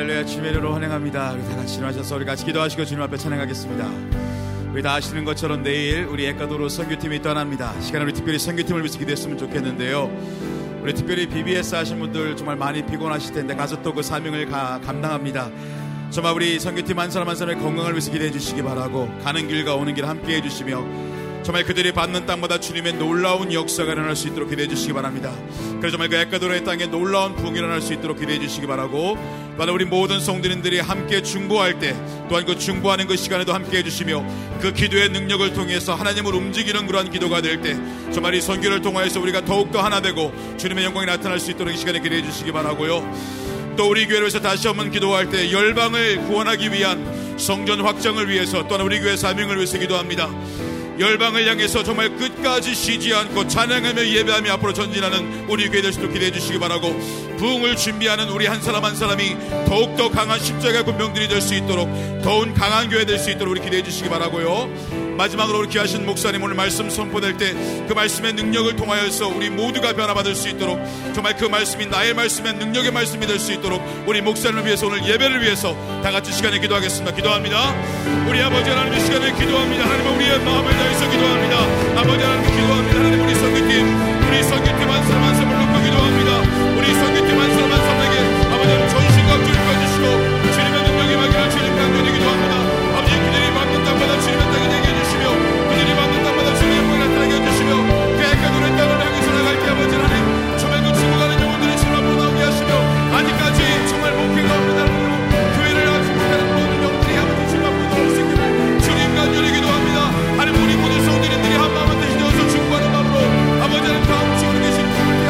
할렐루야. 주님의 이름으로 환영합니다. 우리 다 같이 일어나셔서 우리 같이 기도하시고 주님 앞에 찬양하겠습니다. 우리 다 아시는 것처럼 내일 우리 에콰도르 선교팀이 떠납니다. 시간에 우리 특별히 선교팀을 위해서 기도했으면 좋겠는데요. 우리 특별히 BBS 하신 분들 정말 많이 피곤하실 텐데 가서 또 그 사명을 감당합니다. 정말 우리 선교팀 한 사람 한 사람의 건강을 위해서 기도해 주시기 바라고, 가는 길과 오는 길 함께 해주시며 정말 그들이 받는 땅마다 주님의 놀라운 역사가 일어날 수 있도록 기도해 주시기 바랍니다. 그래서 정말 그 에콰도르의 땅에 놀라운 부흥이 일어날 수 있도록 기도해 주시기 바라고, 또한 우리 모든 성도님들이 함께 중보할 때 또한 그 중보하는 그 시간에도 함께 해주시며 그 기도의 능력을 통해서 하나님을 움직이는 그러한 기도가 될 때 정말 이 선교를 통하여서 우리가 더욱더 하나 되고 주님의 영광이 나타날 수 있도록 이 시간에 기도해 주시기 바라고요. 또 우리 교회를 위해서 다시 한번 기도할 때 열방을 구원하기 위한 성전 확장을 위해서, 또한 우리 교회 사명을 위해서 기도합니다. 열방을 향해서 정말 끝까지 쉬지 않고 찬양하며 예배하며 앞으로 전진하는 우리 교회 될 수 있도록 기대해 주시기 바라고, 부흥을 준비하는 우리 한 사람 한 사람이 더욱더 강한 십자가 군병들이 될 수 있도록, 더운 강한 교회 될 수 있도록 우리 기대해 주시기 바라고요. 마지막으로 우리 귀하신 목사님 오늘 말씀 선포될 때 그 말씀의 능력을 통하여서 우리 모두가 변화받을 수 있도록, 정말 그 말씀이 나의 말씀의 능력의 말씀이 될 수 있도록 우리 목사님을 위해서, 오늘 예배를 위해서 다 같이 시간에 기도하겠습니다. 기도합니다. 우리 아버지 하나님의 시간에 기도합니다. 하나님 우리의 마음을 다해서 기도합니다. 아버지 하나님 기도합니다. 하나님 우리 선교팀 한 사람 한 사람을 놓고 기도합니다. 우리 선교팀 한 사람 한 사람에게 아버지 하나님 전신과 주를 꺼주시고 주님의 능력이 임하기를 주님 간절히 기도합니다. 아버지 그들이 받는 땅마다 주님의 땅이 되게 해주시며 그들이 받는 땅마다 주님의 영광이 나타나게 해주시며 그 에콰도르의 땅을 향해서 나갈 때 아버지 하나님 정말 그 죽어가는 영혼들이 주님 앞으로 나오게 하시며, 아직까지 정말 목회가 없는 날로 교회를 하지 못하는 모든 영들이 아버지 주님 앞으로 나올 수 있기를 주님 간절히 기도합니다. 하나님 우리 모든 성도님들이 한 마음을 되시되어서 중보하는 마음으로 아버지 하나님 다음 주에 계신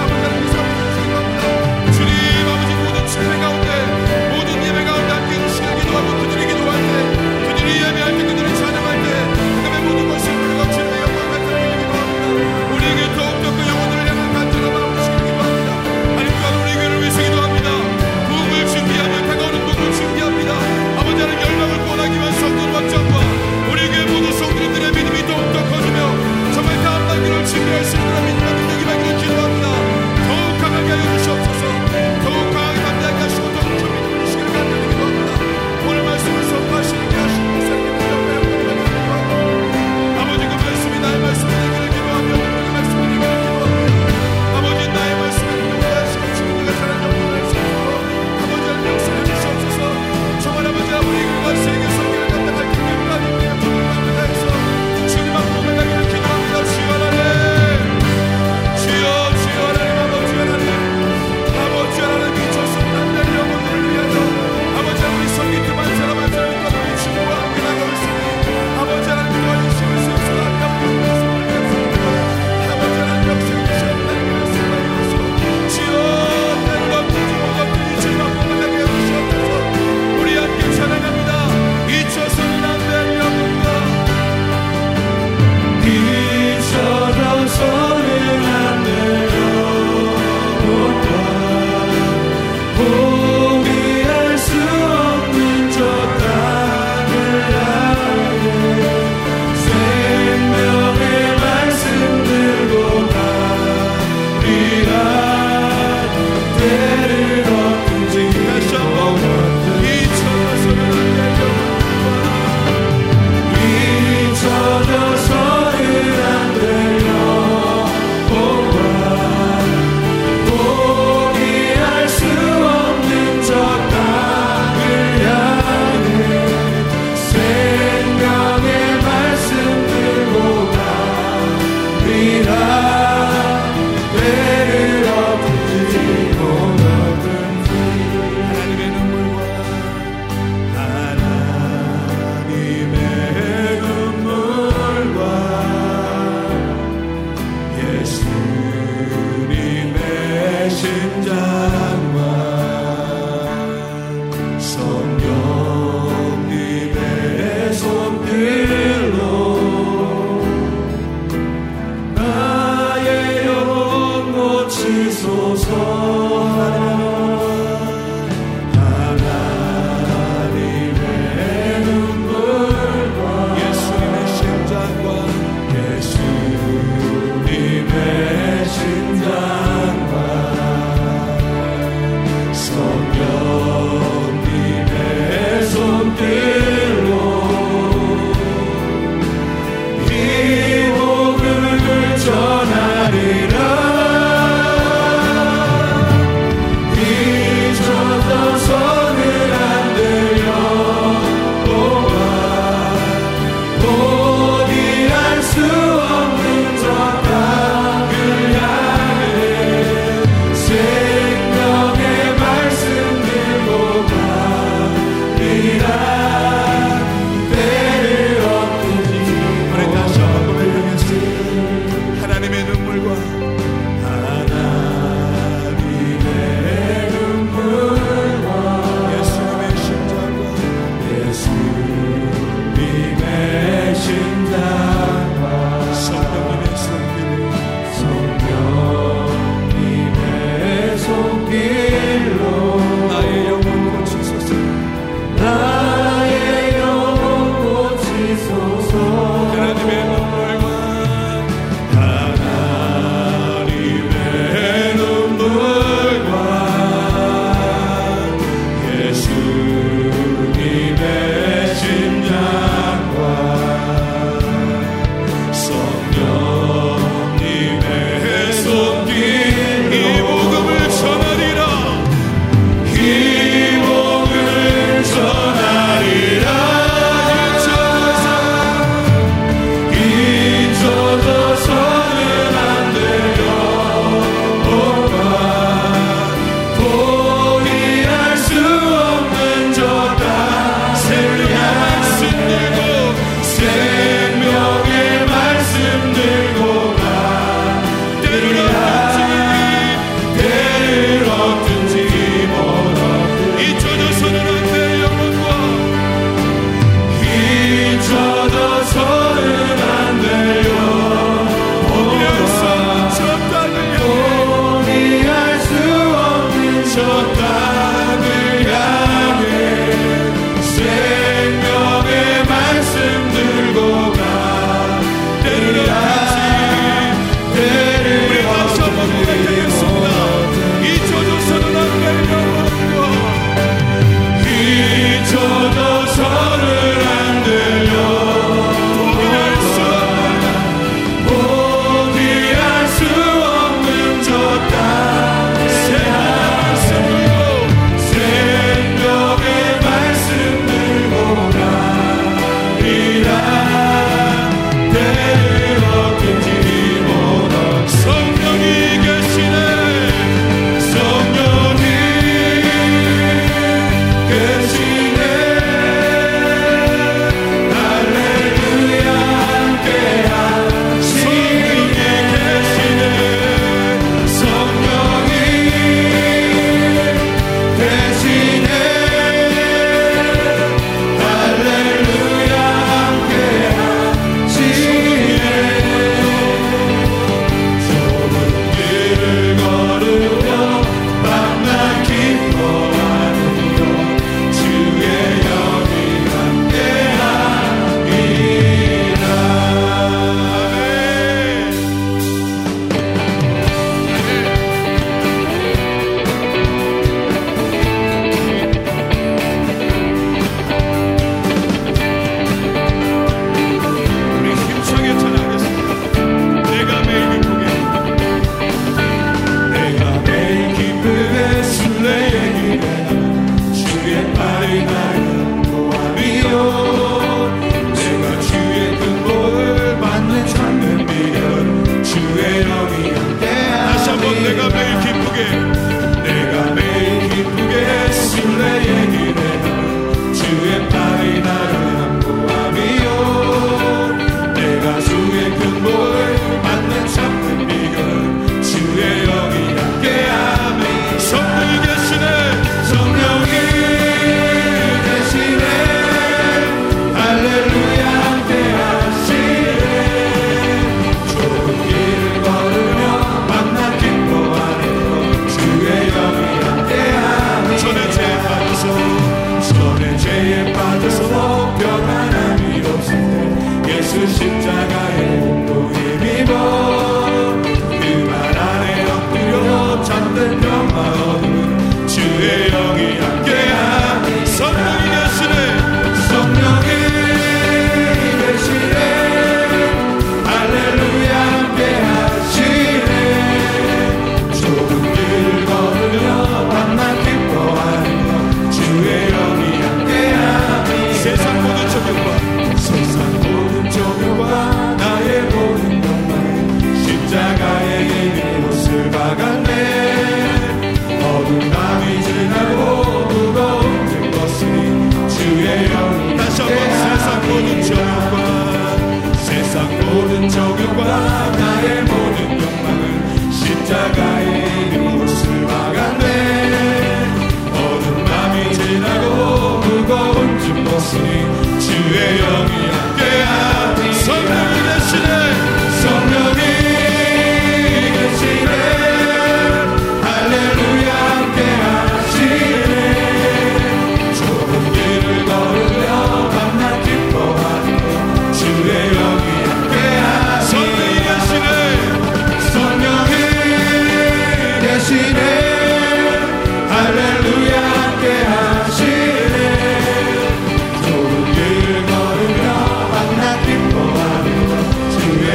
주의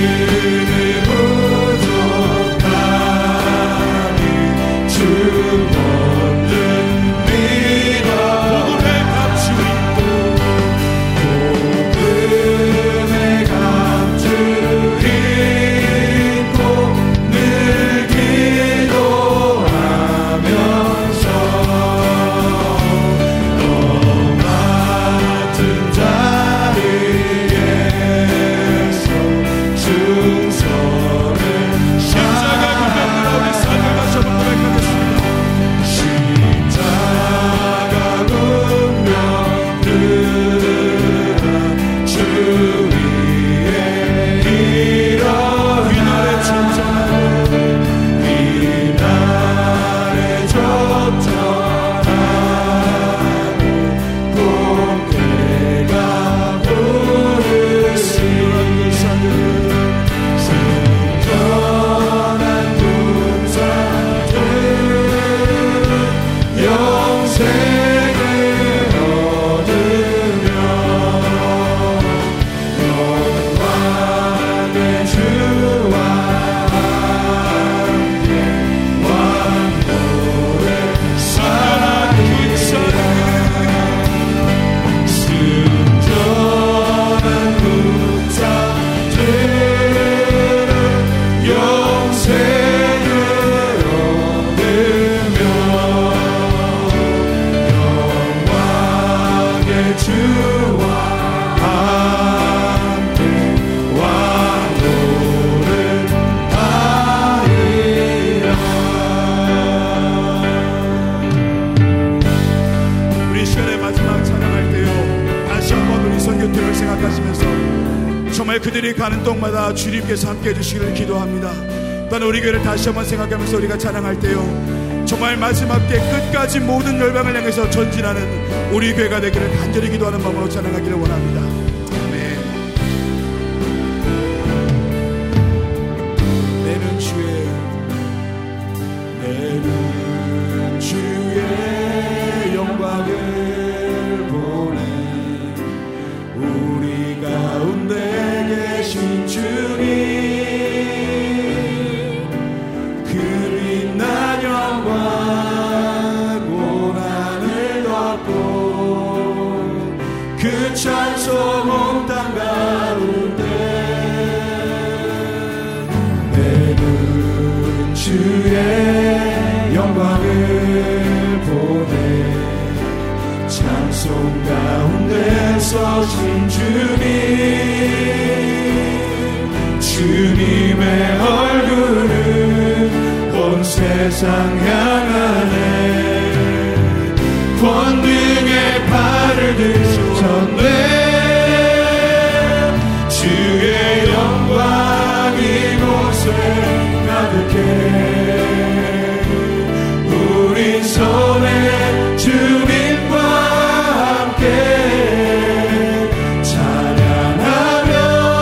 그들이 가는 동마다 주님께서 함께해 주시기를 기도합니다. 또한 우리 교회를 다시 한번 생각하면서 우리가 찬양할 때요, 정말 마지막 때 끝까지 모든 열방을 향해서 전진하는 우리 교회가 되기를 간절히 기도하는 마음으로 찬양하기를 원합니다. 내는 주의 영광을 보내 우리 가운데 계신 주님, 그 빛난 영광 고난을 덮고 그 찬송 온 땅 가운데 내는 주의 영광을 보내 찬송 가운데 서신 주님, 주님의 얼굴은 온 세상 향하네 권능의 팔을 드셨네 주의 영광 이곳에 가득해 우린 손에 주님과 함께 찬양하며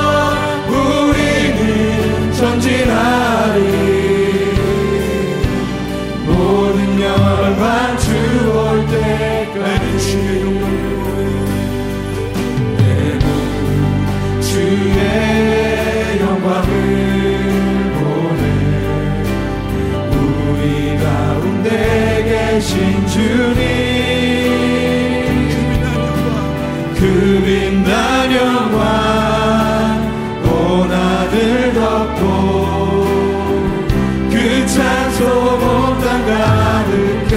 우리는 전진하리 모든 열방 주 올 때까지 주의 영광을 보내 우리 가운데 계신 주님, 그 빛난 영광 고난을 덮고 그 찬송 온 땅 가득해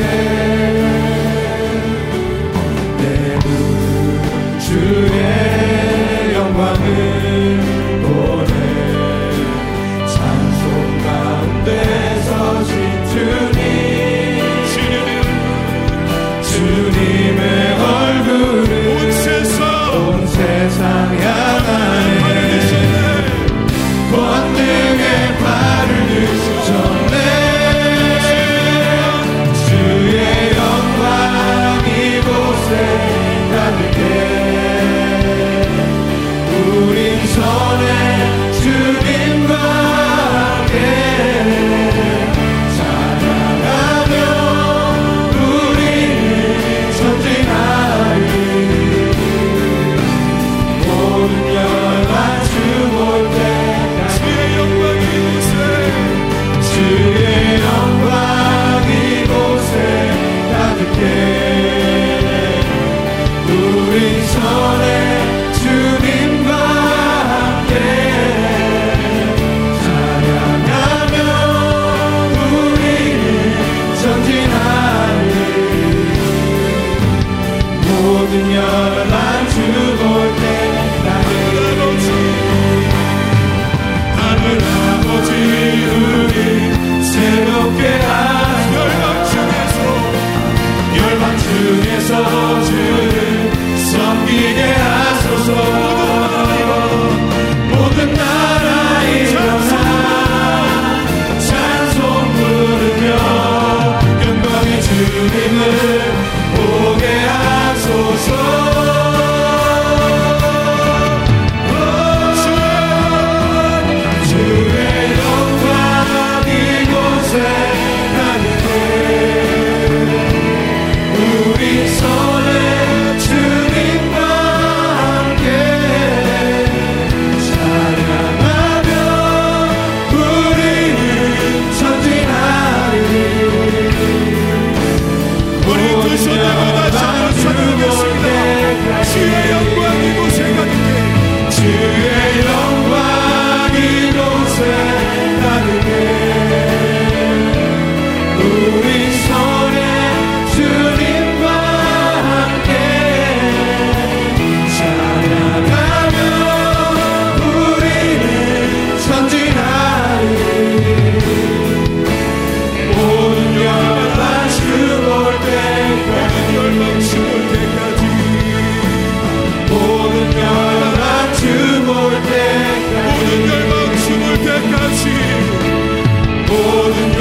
내는 주의 영광을 보내 찬송 가운데 서신 주님의 얼굴을 온 세상 향하네 권능의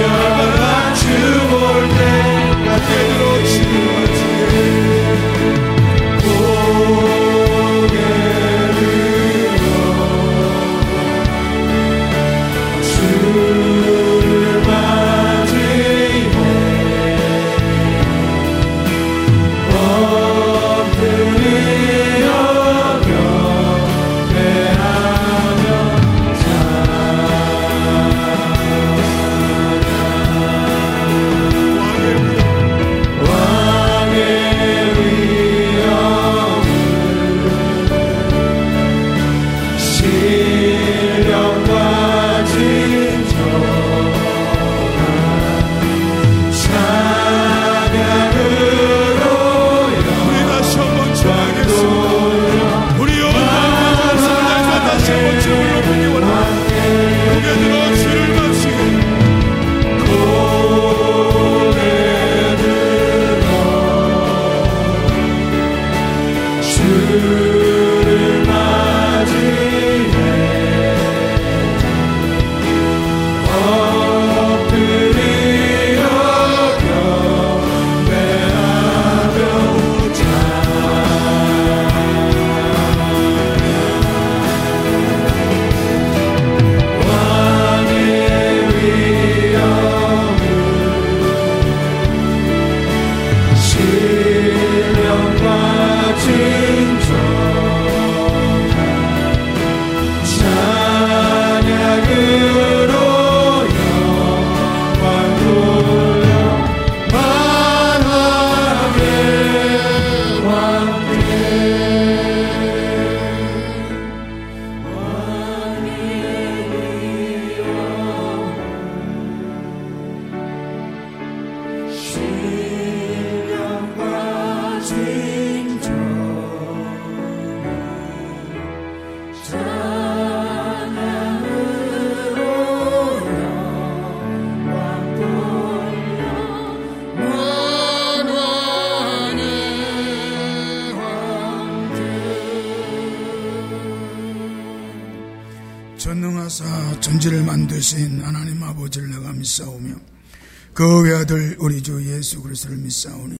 전능하사 천지를 만드신 하나님 아버지를 내가 믿사오며 그 외아들 우리 주 예수 그리스도를 믿사오니